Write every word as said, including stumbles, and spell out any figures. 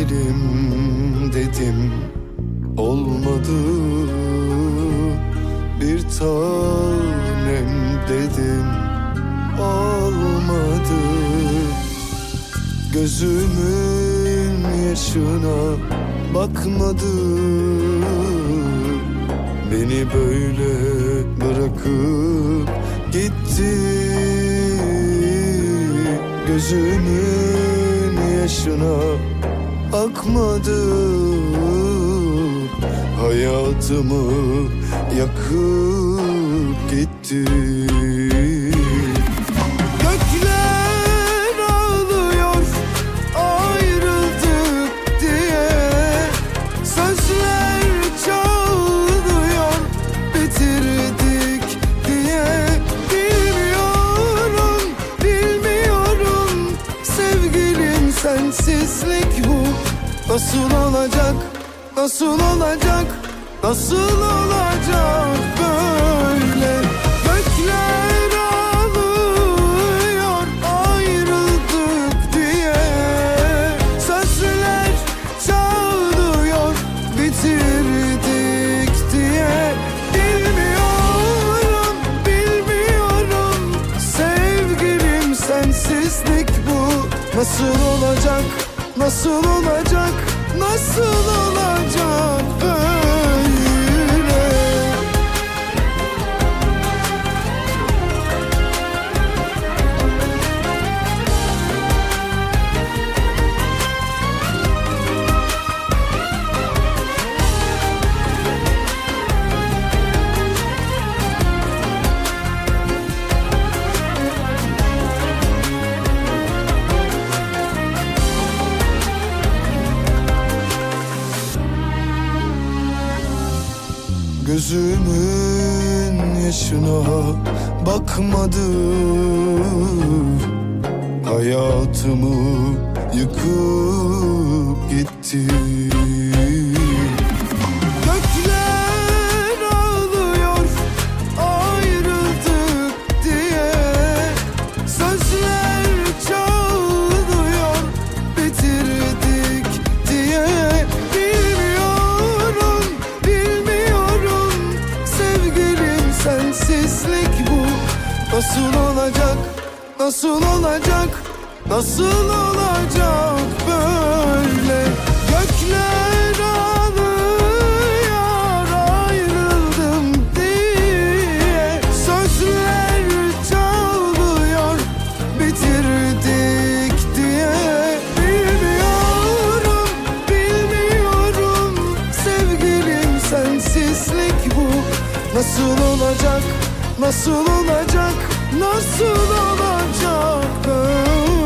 sevgilim dedim, olmadı. Bir tanem dedim, olmadı. Gözümün yaşına bakmadı, beni böyle bırakıp gitti. Gözümün yaşına akmadı, hayatımı yakıp gitti. Gökler ağlıyor ayrıldık diye, sözler çağlıyor bitirdik diye. Bilmiyorum, bilmiyorum sevgilim, sensizlik bu. Nasıl olacak, nasıl olacak, nasıl olacak böyle? Gökler ağlıyor ayrıldık diye, sözler çağlıyor bitirdik diye. Bilmiyorum, bilmiyorum sevgilim, sensizlik bu. Nasıl olacak, nasıl olacak, nasıl olacak böyle? Gözümün yaşına bakmadı, hayatımı yıkıp gitti. Gökler ağlıyor ayrıldık diye, sözler çağlıyor bitirdik diye. Bilmiyorum, bilmiyorum sevgilim, sensizlik bu. Nasıl olacak, nasıl olacak, nasıl olacak böyle? Gökler ağlıyor ayrıldım diye, sözler çağlıyor bitirdik diye. Bilmiyorum, bilmiyorum sevgilim, sensizlik bu. Nasıl olacak, nasıl olacak, nasıl olacak böyle?